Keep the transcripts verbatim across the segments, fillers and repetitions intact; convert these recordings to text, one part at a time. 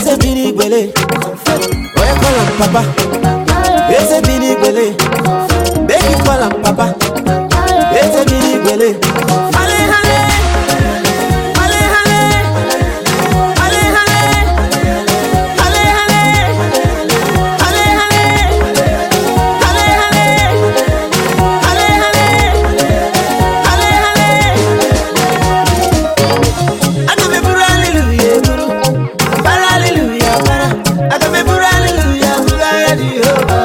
Ese bini gwele, oya call him papa. Ese bini gwele, make you call him papa. Ese bini gwele, ale ale, ale ale, ale ale, ale ale, ale ale, ale ale, ale ale. Agame buru hallelujah buru, bara hallelujah bara. Agame buru hallelujah bara Jehovah.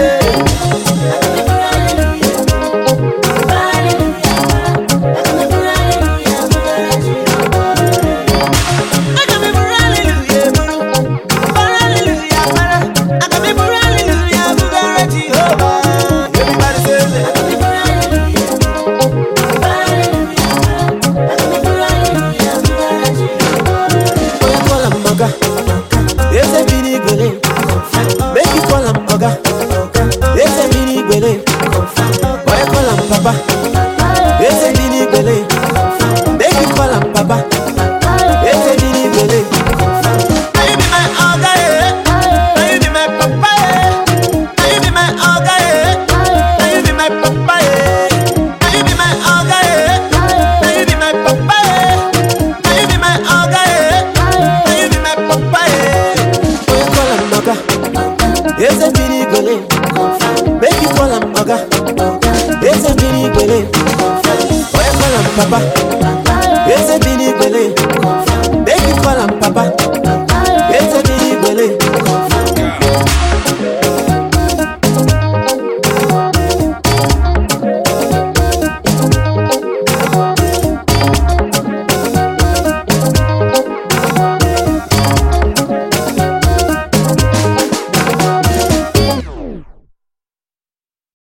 Ese bini gwele, make you call him oga. Ese bini gwele, oya call him papa. Ese bini gwele, make you call him papa. Ese bini gwele. Now you be my oga, eh? Now you be my papa, eh? Now you be my oga, eh? Now you be my papa, eh? Now you be my oga, eh? Now you be my papa, eh? Now you be my oga, eh? Now you be my papa, eh? Ese bini gwele, make you call him oga. Ese bini gwele, oya call him papa.